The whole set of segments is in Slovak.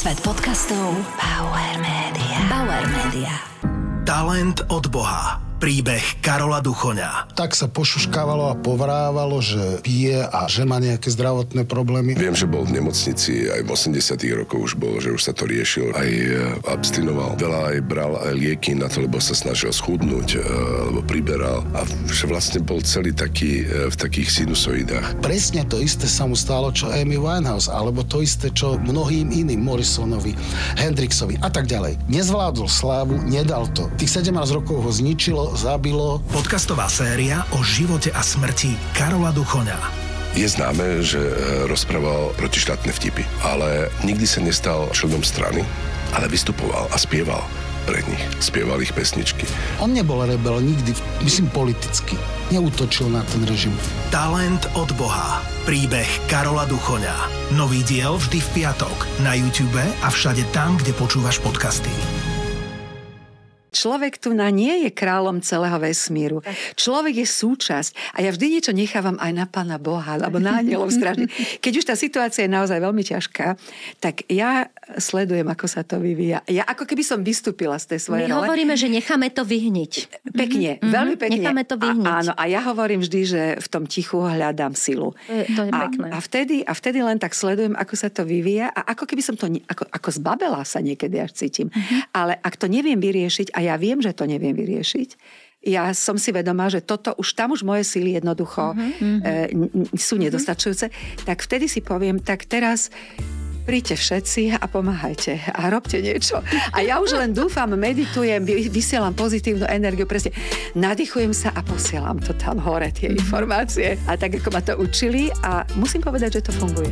Svet podcastov Bauer Media. Talent od Boha. Príbeh Karola Duchoňa. Tak sa pošuškávalo a povrávalo, že pije a že má nejaké zdravotné problémy. Viem, že bol v nemocnici, aj v 80 rokoch už bol, že už sa to riešil, aj abstinoval. Veľa aj bral aj lieky na to, lebo sa snažil schudnúť, alebo priberal. A že vlastne bol celý taký v takých sinusoidách. Presne to isté sa mu stalo, čo Amy Winehouse, alebo to isté, čo mnohým iným, Morrisonovi, Hendrixovi a tak ďalej. Nezvládol slávu, nedal to. Tých 17 rokov ho zničilo, zabilo. Podcastová séria o živote a smrti Karola Duchoňa. Je známe, že rozprával protištátne vtipy, ale nikdy sa nestal členom strany, ale vystupoval a spieval pre nich. Spieval ich pesničky. On nebol rebel nikdy, myslím politicky. Neútočil na ten režim. Talent od Boha. Príbeh Karola Duchoňa. Nový diel vždy v piatok na YouTube a všade tam, kde počúvaš podcasty. Človek tu nie je kráľom celého vesmíru. Človek je súčasť. A ja vždy niečo nechávam aj na Pána Boha, alebo na anielov strážnych. Keď už tá situácia je naozaj veľmi ťažká, tak ja sledujem, ako sa to vyvíja. Ja ako keby som vystúpila z tej svojej role. My hovoríme, že necháme to vyhniť. Pekne, veľmi pekne. Necháme to vyhniť. Áno, a ja hovorím vždy, že v tom tichu hľadám silu. To je pekné. A vtedy len tak sledujem, ako sa to vyvíja a ako keby som to, ako zbabela sa niekedy až cítim. Ale ak to neviem vyriešiť, a ja viem, že to neviem vyriešiť, ja som si vedomá, že tam už moje síly jednoducho sú nedostačujúce, tak vtedy si poviem, tak teraz príďte všetci a pomáhajte a robte niečo. A ja už len dúfam, meditujem, vysielam pozitívnu energiu, presne nadýchujem sa a posielam to tam hore, tie informácie. A tak, ako ma to učili a musím povedať, že to funguje.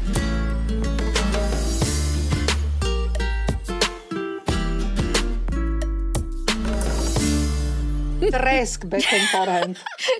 Tresk, Beckenparent.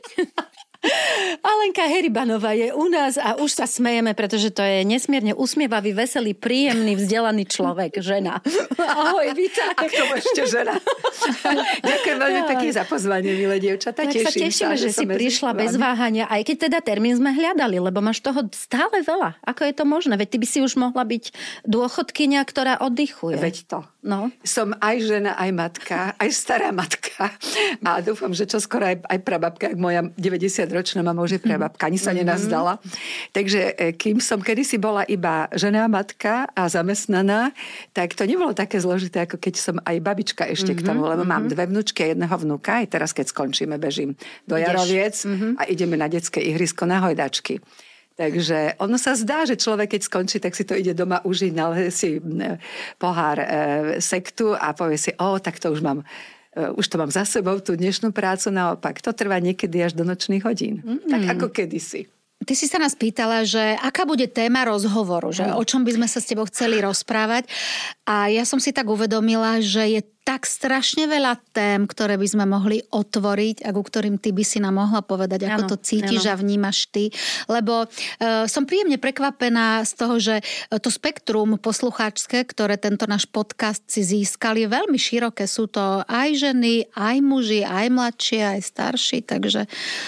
Alenka Heribanová je u nás a už sa smejeme, pretože to je nesmierne usmievavý, veselý, príjemný, vzdelaný človek, žena. Ahoj, vítaj. A k tomu ešte žena. Ďakujem veľmi pekne za pozvanie, milé dievčatá. Tak sa tešíme, že si prišla bez váhania, aj keď teda termín sme hľadali, lebo máš toho stále veľa. Ako je to možné? Veď ty by si už mohla byť dôchodkyňa, ktorá oddychuje. Veď to. No. Som aj žena, aj matka, aj stará matka. A dúfam, že čoskoro aj prababka, ak moja 90-ročná mama už je prababka, ani sa nenazdala. Takže kým som kedysi bola iba žena, matka a zamestnaná, tak to nebolo také zložité, ako keď som aj babička ešte k tomu, lebo mám 2 vnúčky a 1 vnúka. Aj teraz, keď skončíme, bežím do Jaroviec a ideme na detské ihrisko na hojdačky. Takže ono sa zdá, že človek, keď skončí, tak si to ide doma užiť, naleje si pohár sektu a povie si, tak to už mám, už to mám za sebou, tú dnešnú prácu, naopak. To trvá niekedy až do nočných hodín. Tak ako kedysi. Ty si sa nás pýtala, že aká bude téma rozhovoru, že o čom by sme sa s tebou chceli rozprávať. A ja som si tak uvedomila, že je tak strašne veľa tém, ktoré by sme mohli otvoriť a ku ktorým ty by si nám mohla povedať, ako to cítiš a vnímaš ty. Lebo som príjemne prekvapená z toho, že to spektrum poslucháčske, ktoré tento náš podcast si získal, je veľmi široké. Sú to aj ženy, aj muži, aj mladšie, aj starší, takže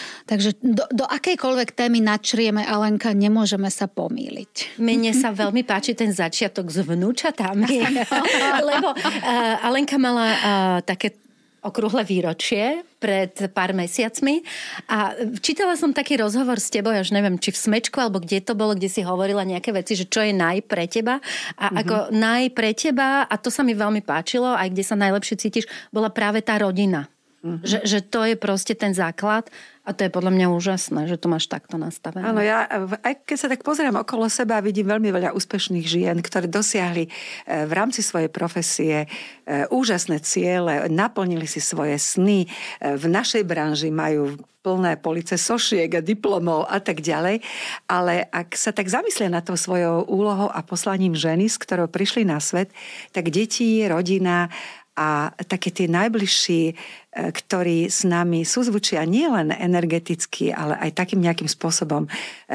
do akejkoľvek témy načrieme, Alenka, nemôžeme sa pomýliť. Mne sa veľmi páči ten začiatok s vnúčatami, lebo Alenka mala také okrúhle výročie pred pár mesiacmi a čítala som taký rozhovor s tebou, ja už neviem, či v Smečku, alebo kde to bolo, kde si hovorila nejaké veci, že čo je naj pre teba a ako naj pre teba, a to sa mi veľmi páčilo, aj kde sa najlepšie cítiš, bola práve tá rodina. Že to je proste ten základ a to je podľa mňa úžasné, že to máš takto nastavené. Áno, ja aj keď sa tak pozerám okolo seba, vidím veľmi veľa úspešných žien, ktoré dosiahli v rámci svojej profesie úžasné ciele, naplnili si svoje sny, v našej branži majú plné police sošiek a diplomov a tak ďalej, ale ak sa tak zamyslia nad tou svojou úlohou a poslaním ženy, s ktorou prišli na svet, tak deti, rodina a také tie najbližší ktorí s nami súzvučia nielen energeticky, ale aj takým nejakým spôsobom,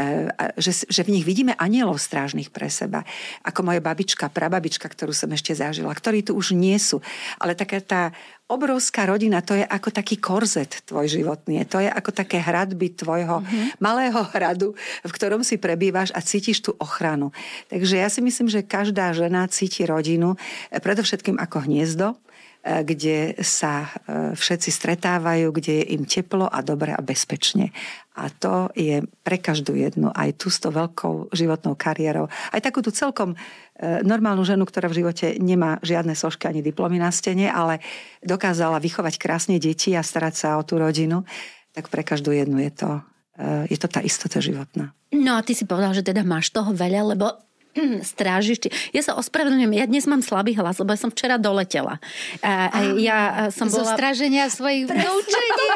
že v nich vidíme anielov strážnych pre seba. Ako moja babička, prababička, ktorú som ešte zažila, ktorí tu už nie sú. Ale taká tá obrovská rodina, to je ako taký korzet tvoj životný. To je ako také hradby tvojho malého hradu, v ktorom si prebývaš a cítiš tú ochranu. Takže ja si myslím, že každá žena cíti rodinu predovšetkým ako hniezdo, kde sa všetci stretávajú, kde je im teplo a dobre a bezpečne. A to je pre každú jednu, aj tú s tou veľkou životnou kariérou. Aj takú tú celkom normálnu ženu, ktorá v živote nemá žiadne sošky ani diplomy na stene, ale dokázala vychovať krásne deti a starať sa o tú rodinu, tak pre každú jednu je to tá istota životná. No a ty si povedal, že teda máš toho veľa, lebo strážiš. Ja sa ospravedlňujem, ja dnes mám slabý hlas, lebo ja som včera doletela. Ja som bola... Zo stráženia svojich vnúčeniec.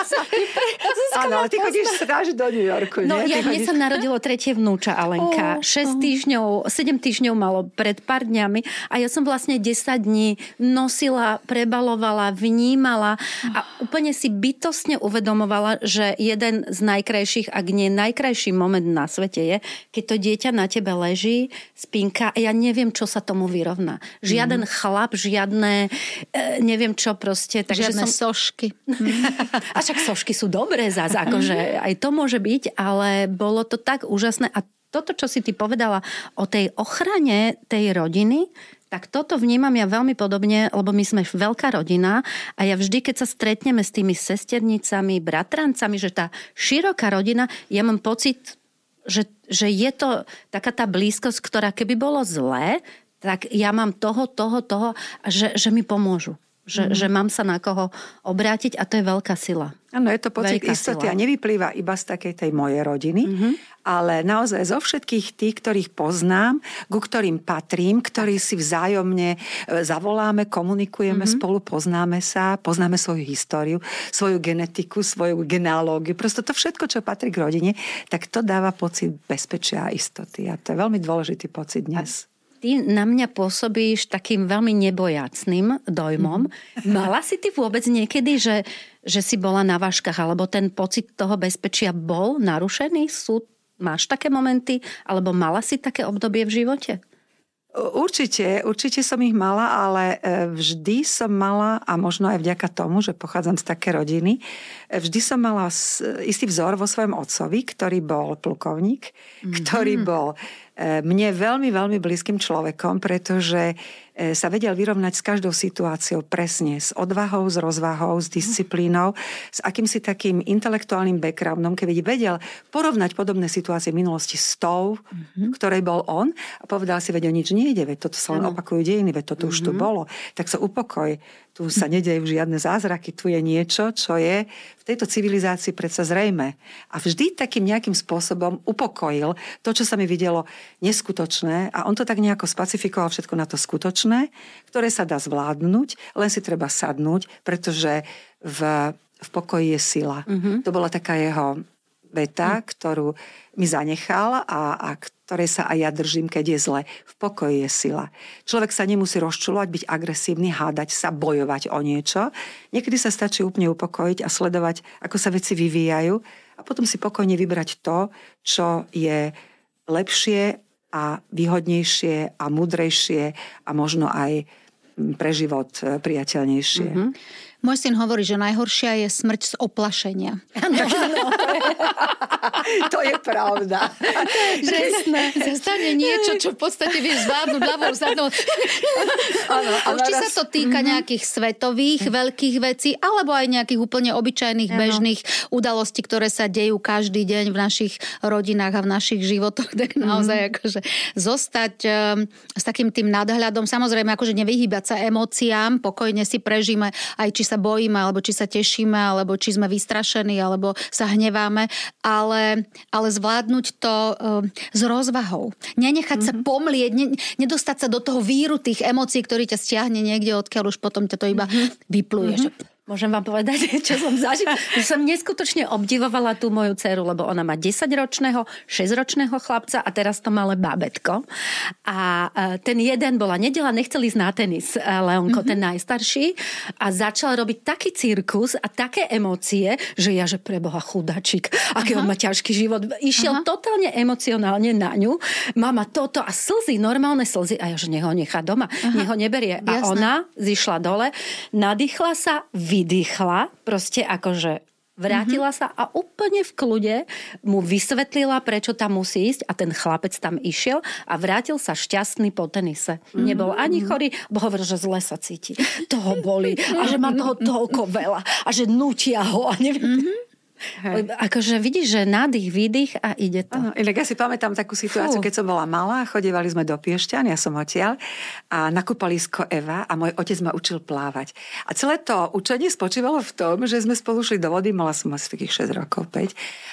Áno, ale ty chodíš strážiť do New Yorku, nie? No, mne sa narodilo tretie vnúča, Alenka. 7 týždňov malo pred pár dňami a ja som vlastne 10 dní nosila, prebalovala, vnímala a úplne si bytostne uvedomovala, že jeden z najkrajších, ak nie najkrajší moment na svete je, keď to dieťa na tebe leží, spinka a ja neviem, čo sa tomu vyrovná. Žiaden chlap, žiadne neviem čo proste. Takže žiadne sošky. A však sošky sú dobré zás, akože aj to môže byť, ale bolo to tak úžasné a toto, čo si ty povedala o tej ochrane tej rodiny, tak toto vnímam ja veľmi podobne, lebo my sme veľká rodina a ja vždy, keď sa stretneme s tými sesternicami, bratrancami, že tá široká rodina, ja mám pocit, že je to taká tá blízkosť, ktorá keby bolo zlé, tak ja mám toho, že mi pomôžu. Že mám sa na koho obrátiť a to je veľká sila. Áno, je to pocit istoty a nevyplýva iba z takej tej mojej rodiny, ale naozaj zo všetkých tých, ktorých poznám, ku ktorým patrím, ktorí si vzájomne zavoláme, komunikujeme spolu, poznáme sa, poznáme svoju históriu, svoju genetiku, svoju genealógiu. Prosto to všetko, čo patrí k rodine, tak to dáva pocit bezpečia a istoty. A to je veľmi dôležitý pocit dnes. Ty na mňa pôsobíš takým veľmi nebojacným dojmom. Mala si ty vôbec niekedy, že si bola na vážkach, alebo ten pocit toho bezpečia bol narušený? Máš také momenty? Alebo mala si také obdobie v živote? Určite som ich mala, ale vždy som mala, a možno aj vďaka tomu, že pochádzam z také rodiny, vždy som mala istý vzor vo svojom otcovi, ktorý bol plukovník, ktorý bol mne veľmi, veľmi blízkym človekom, pretože sa vedel vyrovnať s každou situáciou presne, s odvahou, s rozvahou, s disciplínou, s akýmsi takým intelektuálnym backgroundom, keď vedel porovnať podobné situácie v minulosti s tou, ktorej bol on a povedal si, veď o nič nejde, veď toto sa len opakujú dejiny, veď toto už tu bolo, tak sa upokoj, tu sa nedejú žiadne zázraky, tu je niečo, čo je v tejto civilizácii predsa zrejme. A vždy takým nejakým spôsobom upokojil to, čo sa mi videlo neskutočné a on to tak nejako spacifikoval všetko na to skutočné, ktoré sa dá zvládnuť, len si treba sadnúť, pretože v pokoji je sila. To bola taká jeho veta, ktorú mi zanechal a ktorej sa aj ja držím, keď je zle. V pokoji je sila. Človek sa nemusí rozčulovať, byť agresívny, hádať sa, bojovať o niečo. Niekedy sa stačí úplne upokojiť a sledovať, ako sa veci vyvíjajú a potom si pokojne vybrať to, čo je lepšie a výhodnejšie a múdrejšie a možno aj pre život priateľnejšie. Môj syn hovorí, že najhoršia je smrť z oplašenia. To je pravda. Presne. Zastane niečo, čo v podstate vieš zvládnuť ľavou, zadnou. Či sa to týka nejakých svetových veľkých vecí, alebo aj nejakých úplne obyčajných, bežných udalostí, ktoré sa dejú každý deň v našich rodinách a v našich životoch. Tak naozaj akože zostať s takým tým nadhľadom. Samozrejme, akože nevyhýbať sa emóciám, pokojne si prežíme aj či sa bojíme, alebo či sa tešíme, alebo či sme vystrašení, alebo sa hneváme, ale zvládnuť to s rozvahou. Nenechať sa pomlieť, nedostať sa do toho víru tých emócií, ktorý ťa stiahne niekde, odkiaľ už potom ťa to iba vypluje. Môžem vám povedať, čo som zažila. Som neskutočne obdivovala tú moju dceru, lebo ona má 10-ročného, 6-ročného chlapca a teraz to malé bábätko. A ten jeden bola nedela, nechcel ísť na tenis, Leonko, ten najstarší, a začal robiť taký cirkus a také emócie, že ja, že preboha chudačík, aký on má ťažký život. Išiel totálne emocionálne na ňu. Mama toto a slzy, normálne slzy. A ja, že nech ho nechá doma, nech ho neberie. A ona zišla dole, nadýchla sa, vydýchla, proste akože vrátila sa a úplne v kľude mu vysvetlila, prečo tam musí ísť a ten chlapec tam išiel a vrátil sa šťastný po tenise. Nebol ani chorý, bo hovoril, že zle sa cíti. Toho boli a že má toho toľko veľa a že nutia ho a neviem. Akože vidíš, že nádych, výdych a ide to. Áno, inak ja si pamätám takú situáciu, keď som bola malá, chodievali sme do Piešťan, ja som odtiaľ, a na kúpalisko Eva a môj otec ma učil plávať. A celé to učenie spočívalo v tom, že sme spolu šli do vody, mala som asi takých 6 rokov, 5,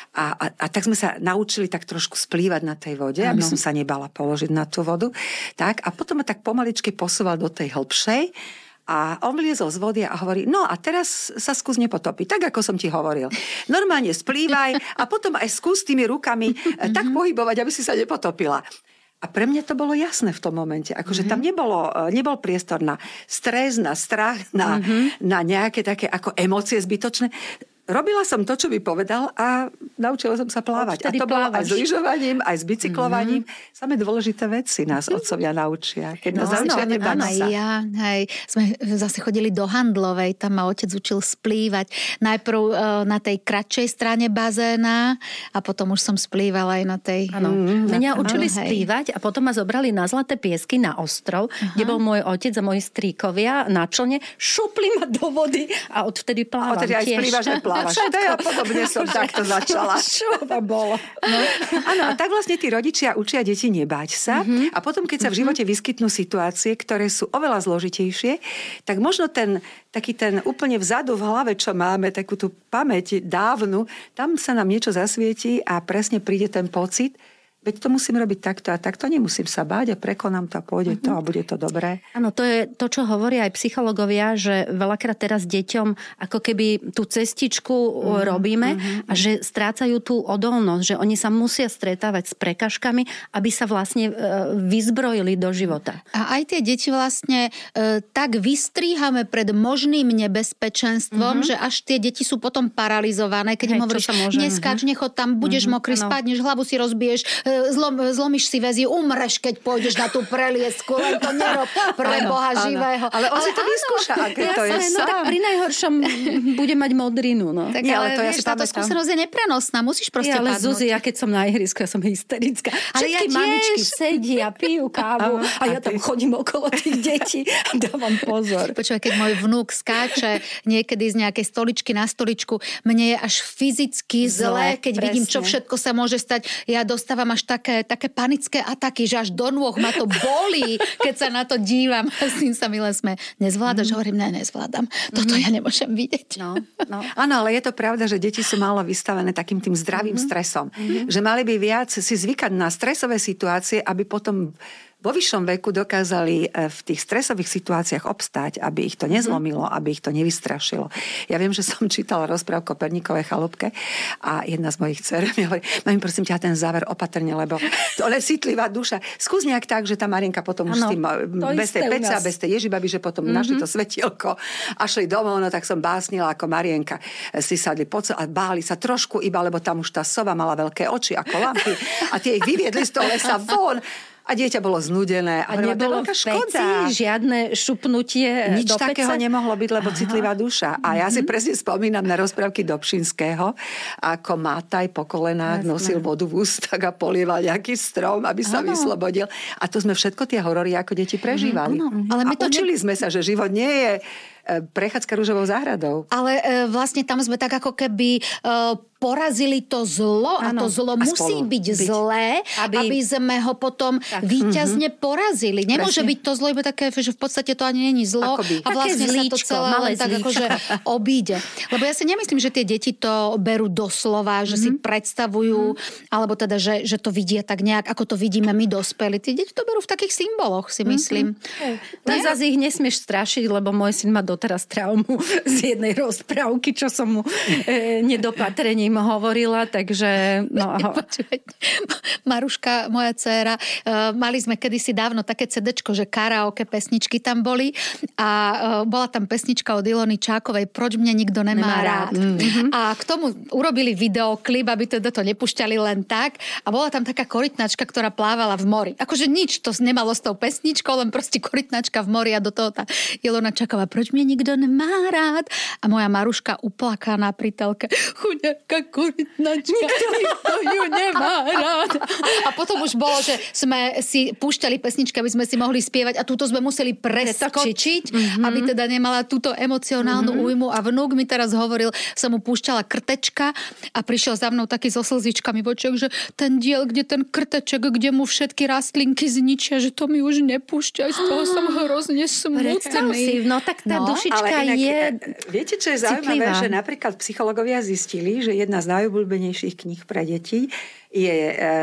a tak sme sa naučili tak trošku splývať na tej vode, aby som sa nebala položiť na tú vodu. Tak, a potom ma tak pomaličky posúval do tej hĺbšej. A on vliezol z vody a hovorí, no a teraz sa skús nepotopiť, tak ako som ti hovoril. Normálne splývaj a potom aj skús tými rukami tak pohybovať, aby si sa nepotopila. A pre mňa to bolo jasné v tom momente. Akože tam nebol priestor na stres, na strach, na nejaké také ako emócie zbytočné. Robila som to, čo by povedal a naučila som sa plávať. A to bolo aj s lyžovaním, aj s bicyklovaním. Samé dôležité veci nás otcovia naučia. Keď nás naučia nebáť sa. Sme zase chodili do Handlovej, tam ma otec učil splývať. Najprv na tej kratšej strane bazéna a potom už som splývala aj na tej... Mňa učili splývať a potom ma zobrali na Zlaté piesky na ostrov, kde bol môj otec a moji strýkovia na člne. Šupli ma do vody a odvtedy plávam tiež. To ja podobne som takto začala. Čo to bolo? Áno, a tak vlastne tí rodičia učia deti nebáť sa a potom, keď sa v živote vyskytnú situácie, ktoré sú oveľa zložitejšie, tak možno taký ten úplne vzadu v hlave, čo máme, takú tú pamäť dávnu, tam sa nám niečo zasvietí a presne príde ten pocit, veď to musím robiť takto a takto, nemusím sa báť a prekonám to a pôjde to a bude to dobré. Áno, to je to, čo hovoria aj psychológovia, že veľakrát teraz deťom ako keby tú cestičku robíme a že strácajú tú odolnosť, že oni sa musia stretávať s prekažkami, aby sa vlastne vyzbrojili do života. A aj tie deti vlastne tak vystríhame pred možným nebezpečenstvom, že až tie deti sú potom paralizované, keď im hovoríš, neskáč, nechod tam, budeš mokrý, spadneš, hlavu si rozbiješ, zlomíš si väzy, umreš, keď pôjdeš na tú preliesku, len to nerob pre Boha živého. Ale on si to vyskúša, aké to je sám. No tak pri najhoršom bude mať modrinu. No. Tak ale to vieš, táto skúsenosť je neprenosná, musíš proste padnúť. Ale Zuzi, ja keď som na ihrisku, ja som hysterická. Všetky mamičky sedia, pijú kávu a ja tam chodím okolo tých detí a dávam pozor. Počúvaj, keď môj vnúk skáče niekedy z nejakej stoličky na stoličku, mne je až fyzicky zlé, keď vidím, čo všetko sa môže stať. Ja dostávam až také panické ataky, že až do nôh ma to bolí, keď sa na to dívam. S tým sa milé sme. Nezvládaš? Hovorím, nezvládam. Toto ja nemôžem vidieť. No. Áno, ale je to pravda, že deti sú málo vystavené takým tým zdravým stresom. Že mali by viac si zvykať na stresové situácie, aby potom vo vyššom veku dokázali v tých stresových situáciách obstáť, aby ich to nezlomilo, aby ich to nevystrašilo. Ja viem, že som čítala rozprávku o Perníkovej chalúbke a jedna z mojich dcer mi hovorí, mami, prosím ťa, ten záver opatrne, lebo to je citlivá duša. Skús nejak tak, že tá Marienka potom už s tým, bez tej peca, bez tej Ježibaby, že potom našli to svetielko a šli domov, no tak som básnila, ako Marienka si sadli a báli sa trošku iba, lebo tam už tá sova mala veľké oči ako lampy a tie ich vyviedli z toho lesa von. A dieťa bolo znudené. A nebolo v peci žiadne šupnutie nič do pece? Takého nemohlo byť, lebo citlivá duša. A ja si presne spomínam na rozprávky Dobšinského, ako Mátaj po kolenách nosil vodu v ústach a polieval nejaký strom, aby sa vyslobodil. A to sme všetko tie horory ako deti prežívali. Ale my to učili sme sa, že život nie je prechádzka ružovou záhradou. Ale vlastne tam sme tak ako keby porazili to zlo a to zlo musí byť zlé, aby sme ho potom víťazne porazili. Nemôže byť to zlo iba také, že v podstate to ani není zlo a vlastne sa to celé len tak akože obíde. Lebo ja si nemyslím, že tie deti to berú doslova, že si predstavujú, alebo teda, že to vidia tak nejak, ako to vidíme my dospeli. Tie deti to berú v takých symboloch, si myslím. Tak zase ich nesmieš strašiť, lebo môj syn má doteraz traumu z jednej rozprávky, čo som mu nedopatrením hovorila, takže... No, Maruška, moja dcéra, mali sme kedysi dávno také CDčko, že karaoke pesničky tam boli a bola tam pesnička od Ilony Čákovej Proč mňa nikto nemá rád. A k tomu urobili videoklip, aby teda to nepúšťali len tak a bola tam taká korytnačka, ktorá plávala v mori. Akože nič to nemalo s tou pesničkou, len proste korytnačka v mori a do toho tá Ilona Čáková Proč mňa nikto nemá rád. A moja Maruška uplakaná pri telke. Chuďaká korytnačka, nikto ju nemá rád. A potom už bolo, že sme si púšťali pesničky, aby sme si mohli spievať a túto sme museli preskočiť, aby teda nemala túto emocionálnu újmu. A vnúk mi teraz hovoril, som mu púšťala krtečka a prišiel za mnou taký so slzičkami v očiach, že ten diel, kde ten krteček, kde mu všetky rastlinky zničia, že to mi už nepúšťa. Z toho som hrozne smutný. No tak tá dušička inak, je viete, čo je zaujímavé, že napríklad psychológovia zistili, že jedna z najobľúbenejších kníh pre deti je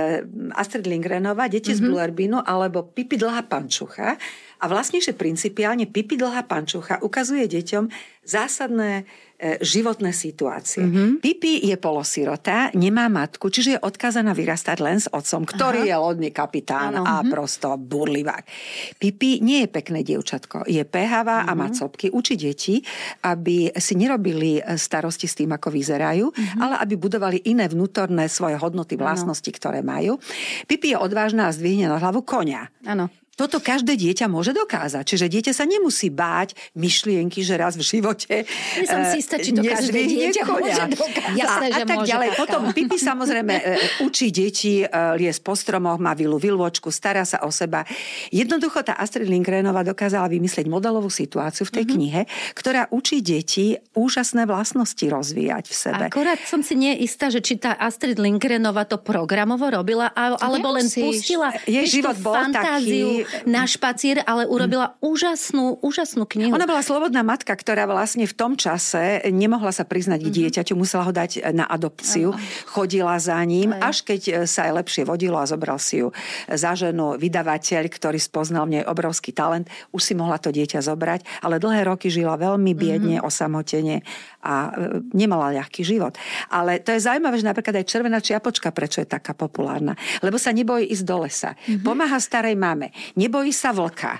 Astrid Lindgrenová Deti z Bullerbinu alebo Pipi dlhá pančucha. A vlastne, že principiálne Pipi dlhá pančucha ukazuje deťom zásadné životné situácie. Pipi je polosirota, nemá matku, čiže je odkázaná vyrastať len s otcom, ktorý je lodný kapitán a prosto burlivák. Pipi nie je pekné dievčatko, je pehavá a má copky. Učí deti, aby si nerobili starosti s tým, ako vyzerajú, ale aby budovali iné vnútorné svoje hodnoty, vlastnosti, ktoré majú. Pipi je odvážna a zdvihne na hlavu koňa. Áno. Toto každé dieťa môže dokázať. Čiže dieťa sa nemusí báť myšlienky, že raz v živote ja som si istá, či to každé dieťa môže dokázať. Jasné, že a tak môže. ďalej. Potom Pipi samozrejme učí deti, liesť po stromoch, má vilôčku, stará sa o seba. Jednoducho tá Astrid Lindgrenová dokázala vymyslieť modelovú situáciu v tej knihe, ktorá učí deti úžasné vlastnosti rozvíjať v sebe. Akorát som si nie istá, že či tá Astrid Lindgrenová to programovo robila, alebo len pustila jej život bol fantáziu na špacír, ale urobila úžasnú knihu. Ona bola slobodná matka, ktorá vlastne v tom čase nemohla sa priznať k dieťaťu, musela ho dať na adopciu. Chodila za ním, až keď sa aj lepšie vodilo a zobral si ju za ženu vydavateľ, ktorý spoznal v nej obrovský talent. Už si mohla to dieťa zobrať, ale dlhé roky žila veľmi biedne, osamotene a nemala ľahký život. Ale to je zaujímavé, že napríklad aj Červená čiapočka, prečo je taká populárna? Lebo sa nebojí ísť do lesa. Pomáha starej mame. Nebojí sa vlka.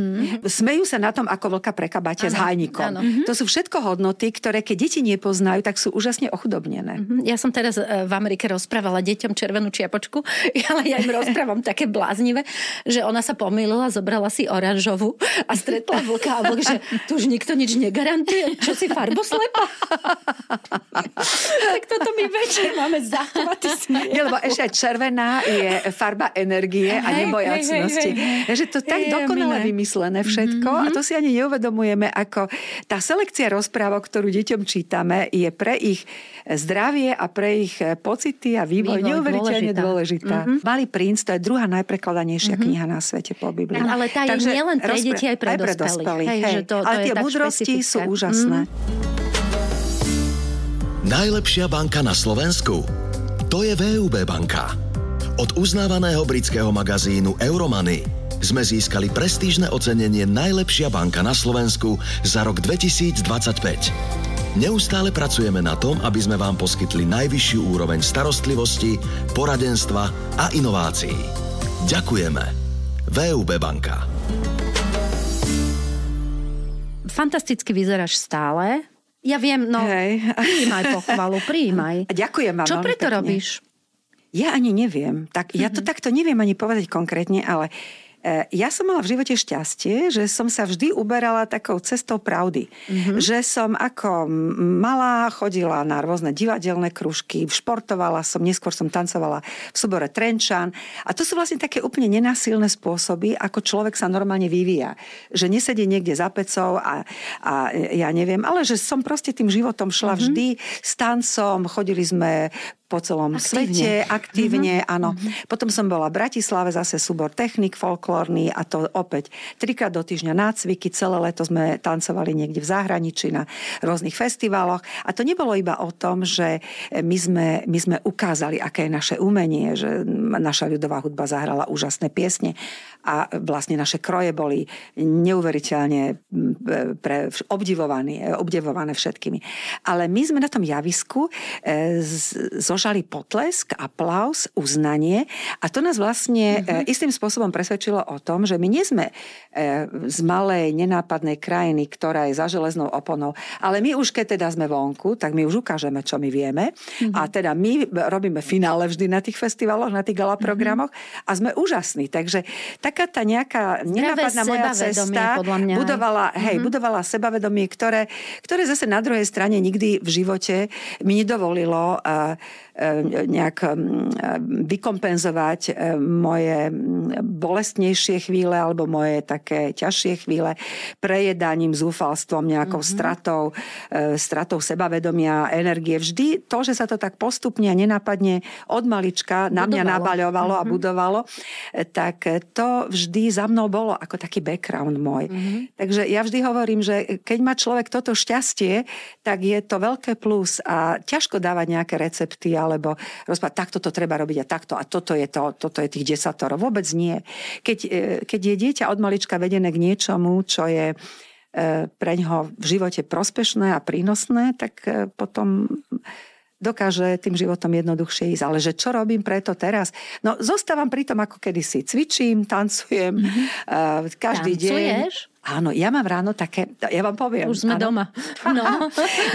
Smejú sa na tom, ako vlka prekabáte s hájnikom. To sú všetko hodnoty, ktoré keď deti nepoznajú, tak sú úžasne ochudobnené. Ja som teraz v Amerike rozprávala deťom Červenú čiapočku, ale ja im rozprávam také bláznivé, že ona sa pomýlila, zobrala si oranžovú a stretla vlka a vlk, že tu už nikto nič negarantuje. Čo si farboslepa? Tak toto my večer máme zachvatý smiech. Lebo ešte aj červená je farba energie a nebojacnosti. Takže to tak dokonale vymyslené všetko a to si ani neuvedomujeme, ako tá selekcia rozprávok, ktorú deťom čítame, je pre ich zdravie a pre ich pocity a vývoj neuveriteľne dôležitá. Malý princ, to je druhá najprekladanejšia kniha na svete po Biblii. Ale tá je nielen pre deti, aj pre dospelých. Ale tie múdrosti sú úžasné. Najlepšia banka na Slovensku? To je VUB banka. Od uznávaného britského magazínu Euromoney sme získali prestížne ocenenie Najlepšia banka na Slovensku za rok 2025. Neustále pracujeme na tom, aby sme vám poskytli najvyššiu úroveň starostlivosti, poradenstva a inovácií. Ďakujeme. VUB banka. Fantasticky vyzeráš stále. Ja viem, no prijímaj pochvalu, prijímaj. Ďakujem vám. Čo preto robíš? Ja ani neviem. Ja to takto neviem ani povedať konkrétne, ale ja som mala v živote šťastie, že som sa vždy uberala takou cestou pravdy. Že som ako malá chodila na rôzne divadelné krúžky, športovala som, neskôr som tancovala v súbore Trenčan. A to sú vlastne také úplne nenásilné spôsoby, ako človek sa normálne vyvíja. Že nesedí niekde za pecou a ja neviem, ale že som proste tým životom šla vždy s tancom, chodili sme po celom svete, aktívne, áno. Potom som bola v Bratislave, zase súbor technik folklórny a to opäť 3-krát do týždňa nácviky, celé leto sme tancovali niekde v zahraničí na rôznych festivaloch a to nebolo iba o tom, že my sme ukázali, aké je naše umenie, že naša ľudová hudba zahrala úžasné piesne a vlastne naše kroje boli neuveriteľne obdivované všetkými. Ale my sme na tom javisku zožali potlesk, aplauz, uznanie a to nás vlastne istým spôsobom presvedčilo o tom, že my nie sme z malej, nenápadnej krajiny, ktorá je za železnou oponou, ale my už keď teda sme vonku, tak my už ukážeme, čo my vieme a teda my robíme finále vždy na tých festivaloch, na tých gala programoch a sme úžasní. Takže taká tá nejaká nenápadná moja cesta budovala sebavedomie, ktoré zase na druhej strane nikdy v živote mi nedovolilo nejak vykompenzovať moje bolestnejšie chvíle alebo moje také ťažšie chvíle prejedaním, zúfalstvom, nejakou stratou sebavedomia, energie. Vždy to, že sa to tak postupne a nenápadne od malička na mňa nabaľovalo a budovalo, tak to vždy za mnou bolo ako taký background môj. Takže ja vždy hovorím, že keď má človek toto šťastie, tak je to veľké plus a ťažko dávať nejaké recepty alebo rozprávať, takto to treba robiť a takto a toto je tých 10. Vôbec nie. Keď je dieťa od malička vedené k niečomu, čo je pre ňoho v živote prospešné a prínosné, tak potom dokáže tým životom jednoduchšie ísť. Ale že čo robím preto teraz? No, zostávam pri tom, ako kedysi cvičím, tancujem, každý deň. Áno, ja mám ráno také, ja vám poviem. Už sme doma. No.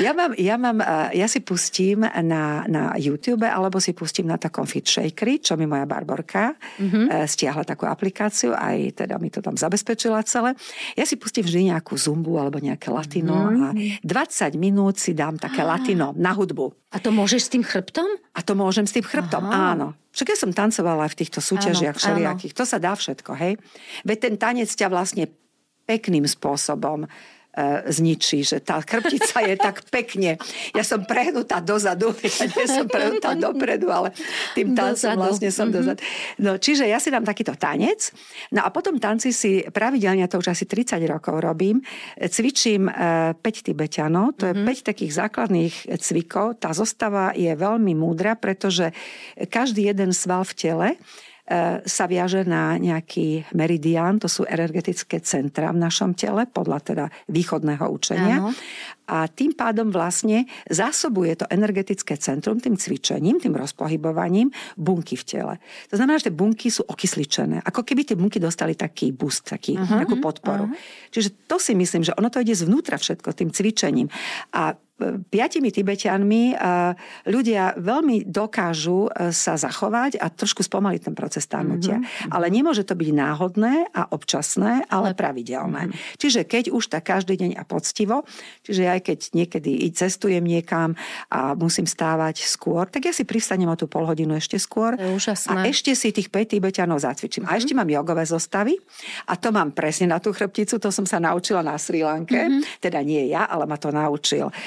Ja si pustím na YouTube, alebo si pustím na takom Fit Shakeri, čo mi moja Barborka stiahla takú aplikáciu, aj teda mi to tam zabezpečila celé. Ja si pustím vždy nejakú zumbu, alebo nejaké latino a 20 minút si dám také latino na hudbu. A to môžeš s tým chrbtom? A to môžem s tým chrbtom, áno. Však ja som tancovala v týchto súťažiach všelijakých. To sa dá všetko, hej? Veď ten tanec ťa vlastne pekným spôsobom zničí, že tá chrbtica je tak pekne. Ja som prehnutá dozadu, ja nie som prehnutá dopredu, ale tým tancom vlastne som dozadu. No, čiže ja si dám takýto tanec, no a potom tanci si pravidelne, to už asi 30 rokov robím, cvičím 5 tibeťanov, to je 5 takých základných cvikov. Tá zostava je veľmi múdra, pretože každý jeden sval v tele sa viaže na nejaký meridián, to sú energetické centra v našom tele, podľa teda východného učenia. Áno. A tým pádom vlastne zásobuje to energetické centrum tým cvičením, tým rozpohybovaním bunky v tele. To znamená, že tie bunky sú okysličené. Ako keby tie bunky dostali taký boost, takú podporu. Čiže to si myslím, že ono to ide zvnútra všetko tým cvičením. A 5 Tibeťanmi ľudia veľmi dokážu sa zachovať a trošku spomaliť ten proces starnutia. Ale nemôže to byť náhodné a občasné, ale pravidelné. Čiže keď už tak každý deň a poctivo, čiže aj keď niekedy cestujem niekam a musím stávať skôr, tak ja si pristanem o tú polhodinu ešte skôr a ešte si tých 5 Tibeťanov zacvičím. A ešte mám jogové zostavy a to mám presne na tú chrbticu, to som sa naučila na Srí Lanke, teda nie ja, ale ma to naučil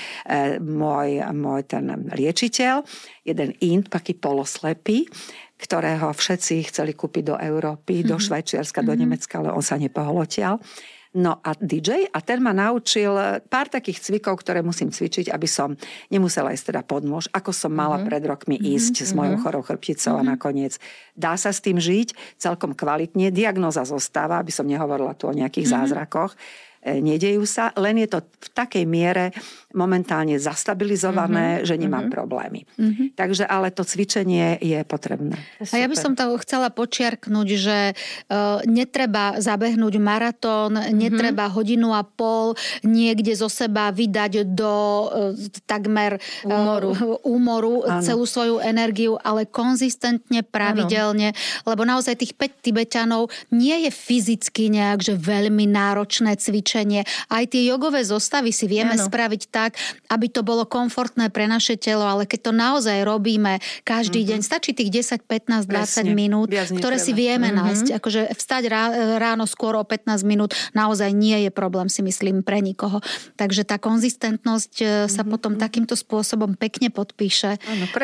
môj ten liečiteľ, jeden Ind, taký poloslepý, ktorého všetci chceli kúpiť do Európy, do Švajčiarska, do Nemecka, ale on sa nepohol odtiaľ. No a DJ, a ten ma naučil pár takých cvikov, ktoré musím cvičiť, aby som nemusela ísť teda pod nôž, ako som mala pred rokmi ísť s mojou chorou chrbticou a nakoniec dá sa s tým žiť celkom kvalitne. Diagnóza zostáva, aby som nehovorila tu o nejakých zázrakoch. Nedejú sa, len je to v takej miere momentálne zastabilizované, že nemám problémy. Takže ale to cvičenie je potrebné. A ja by som to chcela počiarknúť, že netreba zabehnúť maratón, netreba 1,5 hodiny niekde zo seba vydať do takmer úmoru celú svoju energiu, ale konzistentne, pravidelne, lebo naozaj tých 5 Tibeťanov nie je fyzicky nejak, že veľmi náročné cvičenie, cvičenie. Aj tie jogové zostavy si vieme spraviť tak, aby to bolo komfortné pre naše telo, ale keď to naozaj robíme každý deň, stačí tých 10, 15, 20 minút, ktoré si vieme nájsť. Akože vstať ráno skôr o 15 minút naozaj nie je problém, si myslím, pre nikoho. Takže tá konzistentnosť sa potom takýmto spôsobom pekne podpíše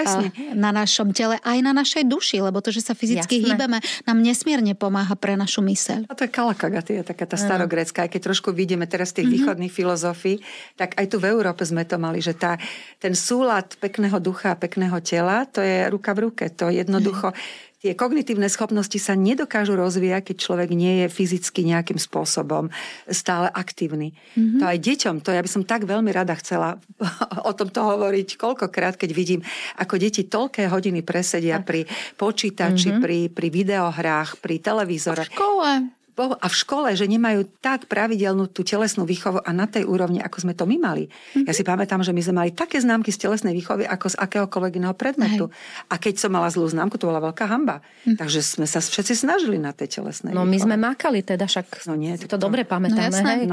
na našom tele, aj na našej duši, lebo to, že sa fyzicky hýbeme, nám nesmierne pomáha pre našu myseľ. A to je kalakagatia, taká tá starogrécka, aj keď trošku vidíme teraz tých východných filozofií, tak aj tu v Európe sme to mali, že ten súlad pekného ducha a pekného tela, to je ruka v ruke, to jednoducho tie kognitívne schopnosti sa nedokážu rozvíjať, keď človek nie je fyzicky nejakým spôsobom stále aktívny. To aj deťom, to ja by som tak veľmi rada chcela o tomto hovoriť koľkokrát, keď vidím, ako deti toľké hodiny presedia pri počítači, pri videohrách, pri televízore. A v škole, že nemajú tak pravidelnú tú telesnú výchovu a na tej úrovni, ako sme to my mali. Ja si pamätám, že my sme mali také známky z telesnej výchovy, ako z akéhokoľvek iného predmetu. A keď som mala zlú známku, to bola veľká hanba. Takže sme sa všetci snažili na tej telesnej výchove. No my sme makali teda, však to dobre pamätáme.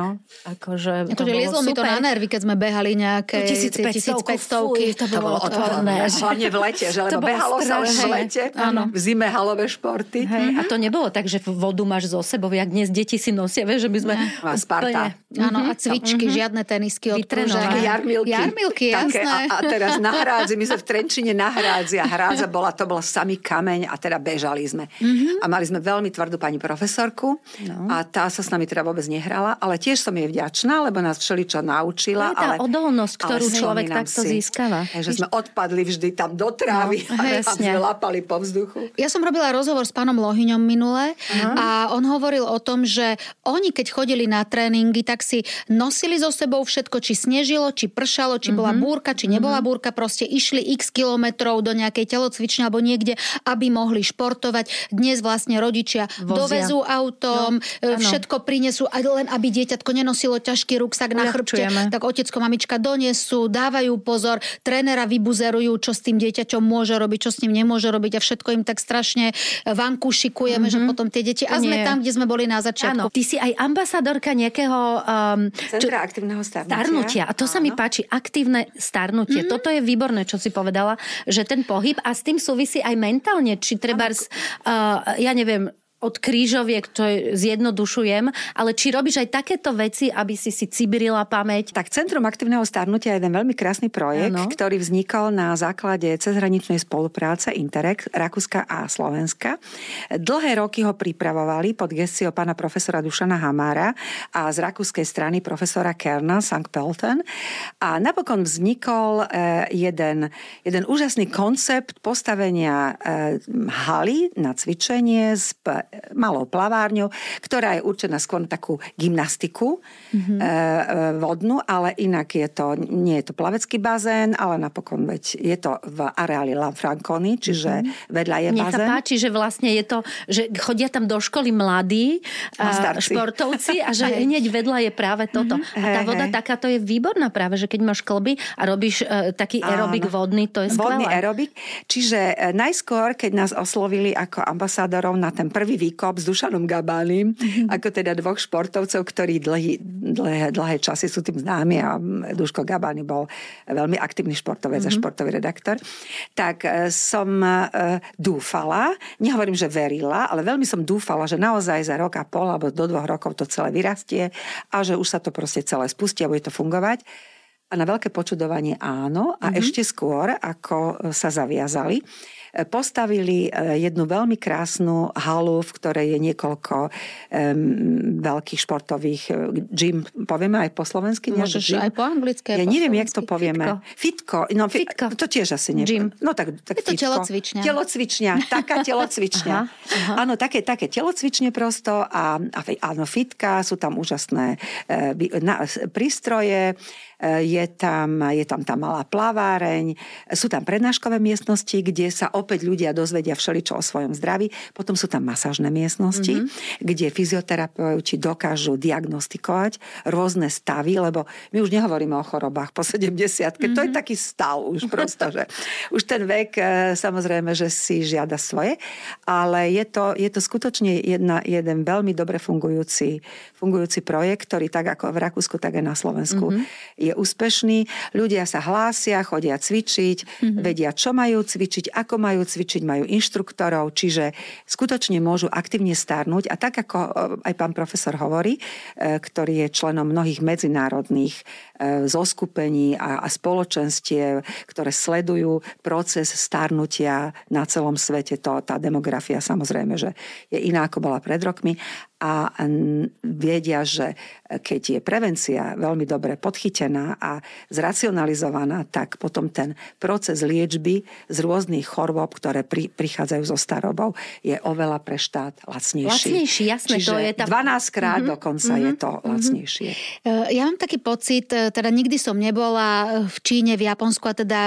Akože liezlo mi to na nervy, keď sme behali nejaké 1500. To bolo otvorné. Hlavne v lete, že lebo behalo sa len v lete. V zime halové športy. A to nebolo tak, že vodu máš zo sebou, jak dnes deti si nosia, vieš, že by sme... Sparta. Áno, a cvičky, žiadne tenisky odprúžené. Jarmilky, jasné. A teraz na hrádzi, my sme v Trenčine na hrádzi a hrádza to bol samý kameň a teda bežali sme. A mali sme veľmi tvrdú pani profesorku a tá sa s nami teda vôbec nehrala, ale tiež som jej vďačná, lebo nás všeličo naučila. To je tá odolnosť, ktorú človek takto získava. Takže sme odpadli vždy tam do trávy a sme lapali po vzduchu. Ja som robila rozhovor s pánom Lohyňom minule a on hovoril o tom, že oni keď chodili na tréningy, tak si nosili so sebou všetko, či snežilo, či pršalo, či bola búrka, či nebola búrka, proste išli x kilometrov do nejakej telocvične alebo niekde, aby mohli športovať. Dnes vlastne rodičia dovezú autom, všetko prinesú, len aby dieťatko nenosilo ťažký ruksak na chrbte, tak otecko, mamička donesú, dávajú pozor, trénera vybuzerujú, čo s tým dieťaťom môže robiť, čo s ním nemôže robiť a všetko im tak strašne vanku šikujeme, že potom tie deti a sme tam, kde sme boli na začiatku. Áno, ty si aj ambasadorka nejakého Centra aktívneho starnutia. A to sa mi páči, aktívne starnutie. Toto je výborné, čo si povedala, že ten pohyb a s tým súvisí aj mentálne, či treba, ja neviem, od krížoviek, to zjednodušujem, ale či robíš aj takéto veci, aby si cibrila pamäť? Tak Centrum aktívneho starnutia je jeden veľmi krásny projekt, ktorý vznikol na základe cezhraničnej spolupráce Interreg, Rakúska a Slovenska. Dlhé roky ho pripravovali pod gestiou pána profesora Dušana Hamára a z rakúskej strany profesora Kerna St. Pölten. A napokon vznikol jeden úžasný koncept postavenia haly na cvičenie s malou plavárňou, ktorá je určená skôr na takú gymnastiku vodnú, ale inak nie je to plavecký bazén, ale napokon je to v areáli Lanfranconi, čiže vedľa je bazén. Mne sa páči, že vlastne je to, že chodia tam do školy mladí športovci a že hneď vedľa je práve toto. A tá voda takáto je výborná práve, že keď máš klby a robíš taký aerobik vodný, to je skvelé. Vodný aerobik. Čiže najskôr, keď nás oslovili ako ambasádorov na ten prvý výkop s Dušanom Gabánim, ako teda dvoch športovcov, ktorí dlhé časy sú tým známi a Duško Gabány bol veľmi aktívny športovec a športový redaktor, tak som dúfala, nehovorím, že verila, ale veľmi som dúfala, že naozaj za rok a pol alebo do 2 rokov to celé vyrastie a že už sa to proste celé spustí a bude to fungovať. A na veľké počudovanie áno. A ešte skôr, ako sa zaviazali, postavili jednu veľmi krásnu halu, v ktorej je niekoľko veľkých športových gym. Povieme aj po slovensky? Môžeš aj po anglicky. Ja neviem, jak to povieme. Fitko. Fitko. To tiež asi neviem. No tak je to telocvičňa. Telocvičňa. Taká telocvičňa. Áno, také telocvične prosto a áno, fitka, sú tam úžasné prístroje, je je tam tá malá plaváreň, sú tam prednáškové miestnosti, kde sa opäť ľudia dozvedia všeličo o svojom zdraví. Potom sú tam masážne miestnosti, kde fyzioterapeuti dokážu diagnostikovať rôzne stavy, lebo my už nehovoríme o chorobách po 70-ke. To je taký stav už prosto, že už ten vek samozrejme, že si žiada svoje, ale je to skutočne jeden veľmi dobre fungujúci projekt, ktorý tak ako v Rakúsku, tak aj na Slovensku je úspešný. Ľudia sa hlásia, chodia cvičiť, vedia, čo majú cvičiť, ako majú cvičiť, majú inštruktorov, čiže skutočne môžu aktívne starnúť a tak ako aj pán profesor hovorí, ktorý je členom mnohých medzinárodných zoskupení a spoločenstiev, ktoré sledujú proces starnutia na celom svete. Tá demografia samozrejme, že je iná ako bola pred rokmi a vedia, že keď je prevencia veľmi dobre podchytená a zracionalizovaná, tak potom ten proces liečby z rôznych chorôb, ktoré prichádzajú zo starobou, je oveľa pre štát lacnejší. Lacnejší, jasné. Čiže to je 12 krát dokonca je to lacnejšie. Ja mám taký pocit, teda nikdy som nebola v Číne, v Japonsku a teda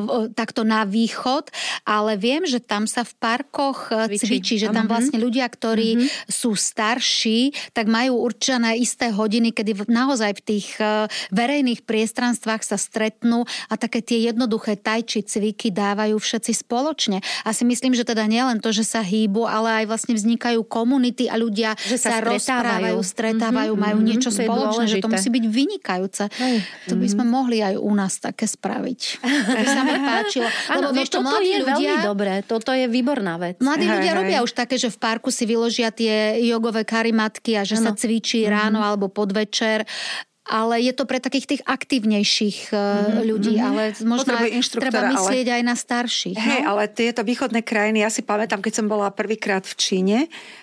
takto na východ, ale viem, že tam sa v parkoch cvičí, že tam vlastne ľudia, ktorí sú starší, tak majú určené isté hodiny, kedy naozaj v tých verejných priestranstvách sa stretnú a také tie jednoduché tai chi cviky dávajú všetci spoločne. A si myslím, že teda nielen to, že sa hýbu, ale aj vlastne vznikajú komunity a ľudia že sa rozprávajú, stretávajú, majú niečo spoločné, že to musí byť vynikajúce. To by sme mohli aj u nás také spraviť. To by sa mi páčilo. Áno, vieš, toto je veľmi dobré. Toto je výborná vec. Mladí ľudia robia už také, že v parku si vyložia tie jogové karimatky a že sa cvičí ráno alebo podvečer. Ale je to pre takých tých aktívnejších ľudí, ale možno treba myslieť aj na starších. Hej, ale tieto východné krajiny, ja si pamätám, keď som bola prvýkrát v Číne,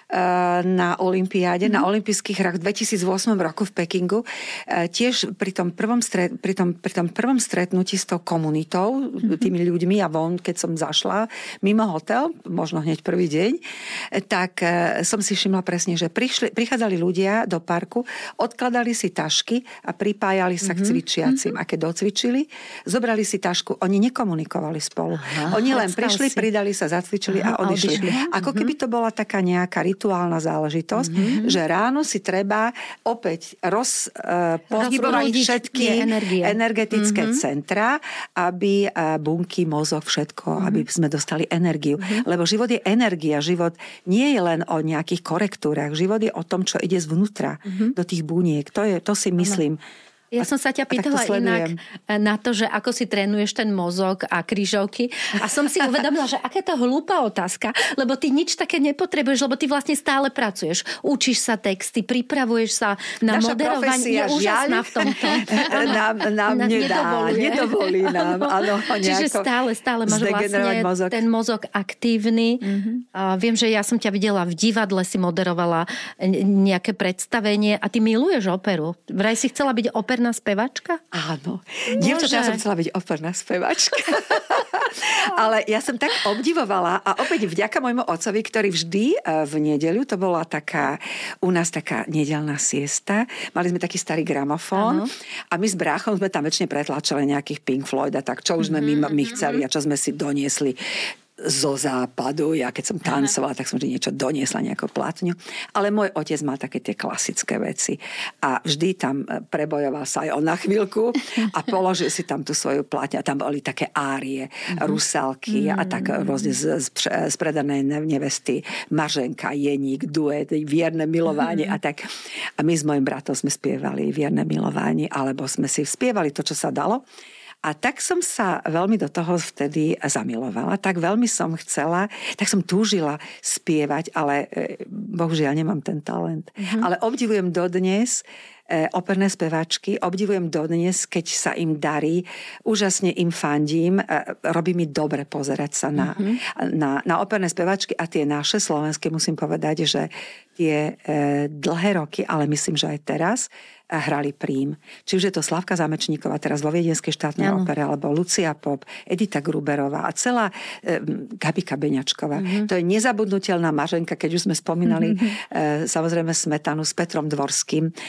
na olympiáde, na olympijských hrách v 2008 roku v Pekingu. Tiež pri tom prvom stretnutí s tou komunitou, tými ľuďmi a von, keď som zašla mimo hotel, možno hneď prvý deň, tak som si všimla presne, že prichádzali ľudia do parku, odkladali si tašky a pripájali sa k cvičiacim. A keď docvičili, zobrali si tašku, oni nekomunikovali spolu. Oni len prišli, pridali sa, zacvičili a odišli. Ako keby to bola taká nejaká rituálna záležitosť, že ráno si treba opäť pohybovať všetky energetické centra, aby bunky, mozog, všetko, aby sme dostali energiu. Lebo život je energia. Život nie je len o nejakých korektúrach. Život je o tom, čo ide zvnútra do tých buniek. To si myslím. Ja som sa ťa pýtala inak na to, že ako si trénuješ ten mozog a krížovky. A som si uvedomila, že aká je to hlúpa otázka, lebo ty nič také nepotrebuješ, lebo ty vlastne stále pracuješ. Učíš sa texty, pripravuješ sa na naša moderovanie. Je úžasná v tomto. Nám nedovolí nám. Áno, čiže stále máš vlastne ten mozog aktívny. Viem, že ja som ťa videla v divadle, si moderovala nejaké predstavenie a ty miluješ operu. Vraj si chcela byť operná spevačka? Áno. Dievčatá, ja som chcela byť operná spevačka. Ale ja som tak obdivovala a opäť vďaka môjmu otcovi, ktorý vždy v nedeľu, to bola u nás taká nedeľná siesta, mali sme taký starý gramofón a my s bráchom sme tam väčšine pretlačali nejakých Pink Floyd a tak, čo už sme my chceli a čo sme si doniesli zo západu. Ja keď som tancovala, tak som vždy niečo doniesla, nejakú platňu. Ale môj otec mal také tie klasické veci. A vždy tam prebojoval sa aj on na chvíľku a položil si tam tú svoju platňu. A tam boli také árie, rusalky a tak rôzne z predanej nevesty, Mařenka, Jeník, duet, Vierne milovanie a tak. A my s mojim bratom sme spievali Vierne milovanie, alebo sme si spievali to, čo sa dalo. A tak som sa veľmi do toho vtedy zamilovala, tak veľmi som chcela, tak som túžila spievať, ale bohužiaľ nemám ten talent. Ale obdivujem dodnes operné speváčky, obdivujem dodnes, keď sa im darí, úžasne im fandím, robí mi dobre pozerať sa na operné speváčky a tie naše slovenské, musím povedať, že tie dlhé roky, ale myslím, že aj teraz, hrali prím. Či už je to Slavka Zamečníková, teraz vo Viedenskej štátnej opere, alebo Lucia Pop, Edita Gruberová a celá Gabika Beňačková. To je nezabudnutelná Mařenka, keď už sme spomínali samozrejme Smetanu s Petrom Dvorským v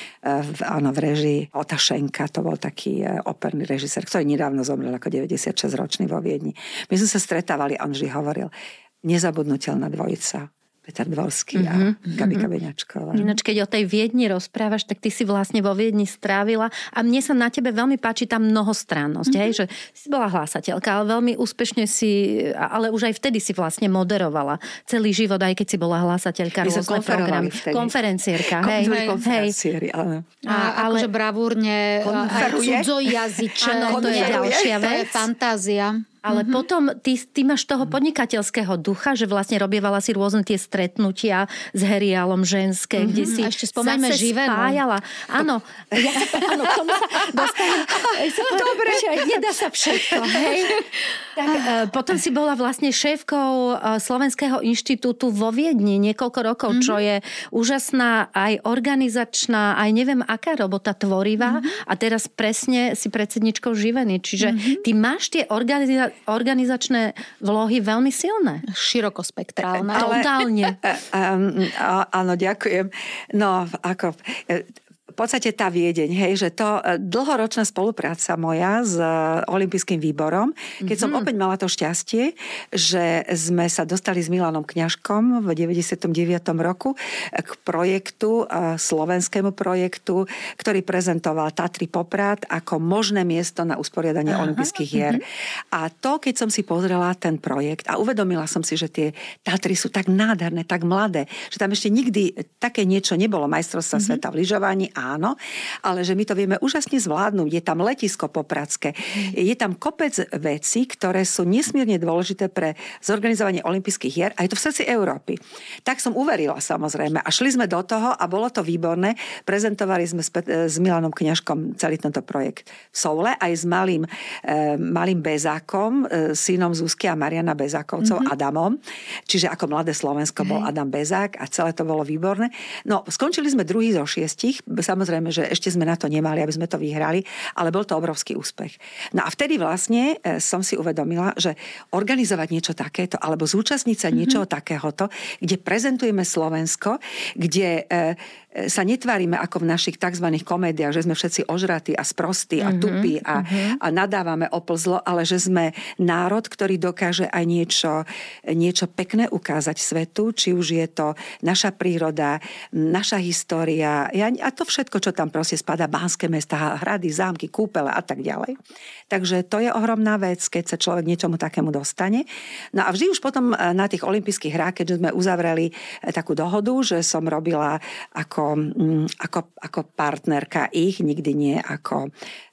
v režii Otašenka, to bol taký operný režisér, ktorý nedávno zomrel ako 96-ročný vo Viedni. My sme sa stretávali a on vždy hovoril, nezabudnutelná dvojica. Peter Dvorský a Gabika Beňačková. Ináč, keď o tej Viedni rozprávaš, tak ty si vlastne vo Viedni strávila a mne sa na tebe veľmi páči tá mnohostrannosť, hej, že si bola hlásateľka, ale veľmi úspešne ale už aj vtedy si vlastne moderovala celý život, aj keď si bola hlásateľka, rôzne programy. Konferencierka, konferencieri, áno. A akože bravúrne cudzojazyče, to je ďalšia vec. To je fantázia. Ale potom ty máš toho podnikateľského ducha, že vlastne robievala si rôzne tie stretnutia s Heriálom ženské, kde si ešte spomeňme zase spájala. Áno, k tomu sa dostane. Dobre. Nedá sa všetko, hej? Tak potom si bola vlastne šéfkou Slovenského inštitútu vo Viedni niekoľko rokov, čo je úžasná aj organizačná, aj neviem aká robota tvorivá a teraz presne si predsedničkou Živeny. Čiže ty máš tie organizačné vlohy veľmi silné. Širokospektrálne. Totálne. Áno, ďakujem. No, ako... V podstate tá Viedeň, hej, že to dlhoročná spolupráca moja s Olympijským výborom, keď som opäť mala to šťastie, že sme sa dostali s Milanom Kňažkom v 99. roku k projektu, slovenskému projektu, ktorý prezentoval Tatry Poprad ako možné miesto na usporiadanie olympijských hier. A to, keď som si pozrela ten projekt a uvedomila som si, že tie Tatry sú tak nádherné, tak mladé, že tam ešte nikdy také niečo nebolo, majstrovstvá sveta v lyžovaní, áno, ale že my to vieme úžasne zvládnuť. Je tam letisko popradské, je tam kopec vecí, ktoré sú nesmierne dôležité pre zorganizovanie olympijských hier a je to v srdci Európy. Tak som uverila samozrejme a šli sme do toho a bolo to výborné. Prezentovali sme s Milanom Kňažkom celý tento projekt v Soule aj s malým Bezákom, synom Zuzky a Mariana Bezákovcov, Adamom. Čiže ako Mladé Slovensko bol Adam Bezák a celé to bolo výborné. No, skončili sme druhý zo 6. Samozrejme, že ešte sme na to nemali, aby sme to vyhrali, ale bol to obrovský úspech. No a vtedy vlastne som si uvedomila, že organizovať niečo takéto, alebo zúčastniť sa niečoho takéhoto, kde prezentujeme Slovensko, kde sa netvárime ako v našich tzv. Komédiách, že sme všetci ožratí a sprostí a tupí a nadávame oplzlo, ale že sme národ, ktorý dokáže aj niečo pekné ukázať svetu, či už je to naša príroda, naša história a to všetko, čo tam proste spadá, Banské mestá, hrady, zámky, kúpele a tak ďalej. Takže to je ohromná vec, keď sa človek niečomu takému dostane. No a vždy už potom na tých olympijských hrách, keďže sme uzavreli takú dohodu, že som robila ako partnerka ich, nikdy nie ako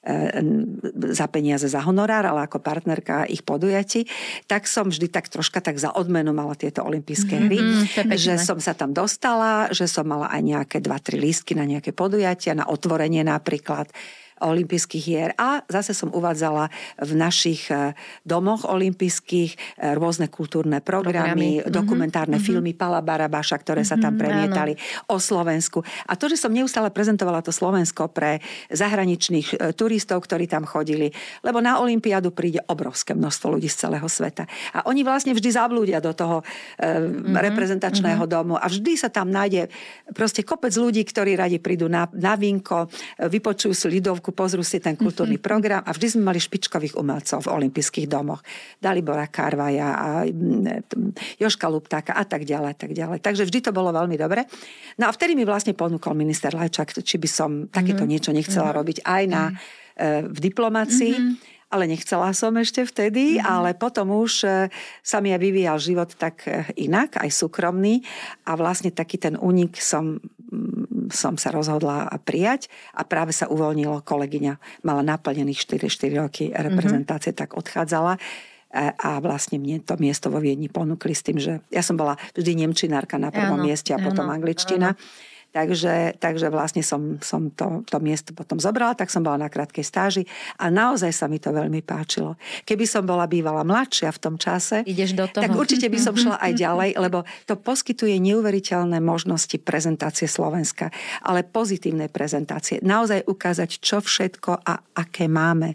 za peniaze, za honorár, ale ako partnerka ich podujatí, tak som vždy tak troška tak za odmenu mala tieto olympijské hry, že som sa tam dostala, že som mala aj nejaké 2-3 lístky na nejaké podujatia, na otvorenie napríklad olympijských hier a zase som uvádzala v našich domoch olympijských rôzne kultúrne programy, dokumentárne filmy Pala Barabáša, ktoré sa tam premietali o Slovensku. A to, že som neustále prezentovala to Slovensko pre zahraničných turistov, ktorí tam chodili, lebo na olympiádu príde obrovské množstvo ľudí z celého sveta. A oni vlastne vždy zablúdia do toho reprezentačného domu a vždy sa tam nájde proste kopec ľudí, ktorí radi prídu na vínko, vypočujú si ľudovku, pozrú si ten kultúrny program a vždy sme mali špičkových umelcov v olympijských domoch. Dalibora Karvaja a Jožka Luptáka a tak ďalej, tak ďalej. Takže vždy to bolo veľmi dobre. No a vtedy mi vlastne ponúkol minister Lajčák, či by som takéto niečo nechcela robiť aj v diplomácii. Ale nechcela som ešte vtedy, ale potom už sa mi aj vyvíjal život tak inak, aj súkromný a vlastne taký ten únik som sa rozhodla prijať a práve sa uvoľnilo, kolegyňa mala naplnených 4 roky reprezentácie, tak odchádzala a vlastne mne to miesto vo Viedni ponúkli s tým, že ja som bola vždy nemčinárka na prvom mieste a potom angličtina. Takže vlastne som to miesto potom zobrala, tak som bola na krátkej stáži a naozaj sa mi to veľmi páčilo. Keby som bola bývala mladšia v tom čase, ideš do toho. Tak určite by som šla aj ďalej, lebo to poskytuje neuveriteľné možnosti prezentácie Slovenska, ale pozitívnej prezentácie. Naozaj ukázať, čo všetko a aké máme.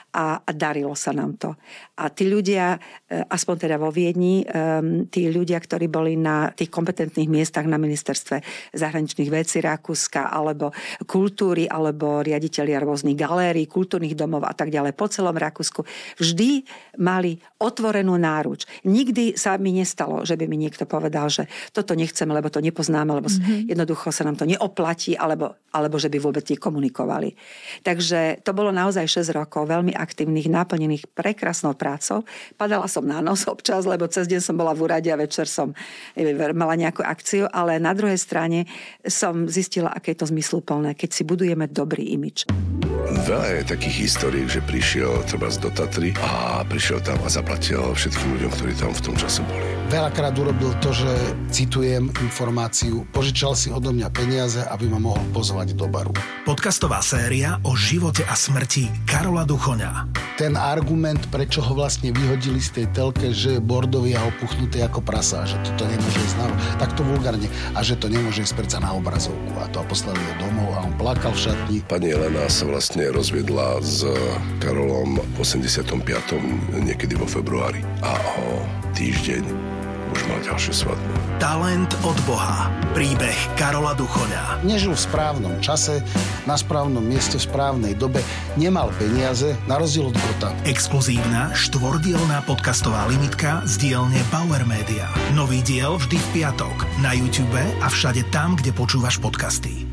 a darilo sa nám to. A tí ľudia, aspoň teda vo Viedni, tí ľudia, ktorí boli na tých kompetentných miestach na ministerstve zahraničných vecí Rakúska, alebo kultúry, alebo riaditelia rôznych galérií, kultúrnych domov a tak ďalej po celom Rakúsku, vždy mali otvorenú náruč. Nikdy sa mi nestalo, že by mi niekto povedal, že toto nechceme, lebo to nepoznáme, lebo jednoducho sa nám to neoplatí, alebo že by vôbec nekomunikovali. Takže to bolo naozaj 6 rokov veľmi aktívnych, naplnených prekrásnou prácou. Padala som na nos občas, lebo cez deň som bola v úrade a večer som mala nejakú akciu, ale na druhej strane som zistila, aké je to zmysluplné, keď si budujeme dobrý imič. Veľa je takých histórií, že prišiel treba do Tatry a prišiel tam a zaplatil všetkým ľuďom, ktorí tam v tom čase boli. Veľakrát urobil to, že citujem informáciu, požičal si odo mňa peniaze, aby ma mohol pozvať do baru. Podcastová séria o živote a smrti Karola Duchoňa. Ten argument, prečo ho vlastne vyhodili z tej telke, že je bordový a opuchnutý ako prasa, že toto nemôže ísť takto vulgárne a že to nemôže ísť predsa na obrazovku a to a poslali ho domov a on plakal v šatni. Pani Elena sa vlastne rozviedla s Karolom v 85. niekedy vo februári a o týždeň už mal ďalšiu svadbu. Talent od Boha. Príbeh Karola Duchoňa. Nežil v správnom čase, na správnom mieste, v správnej dobe, nemal peniaze, na rozdiel od Gota. Exkluzívna štvordielna podcastová limitka z dielne Bauer Media. Nový diel vždy v piatok na YouTube a všade tam, kde počúvaš podcasty.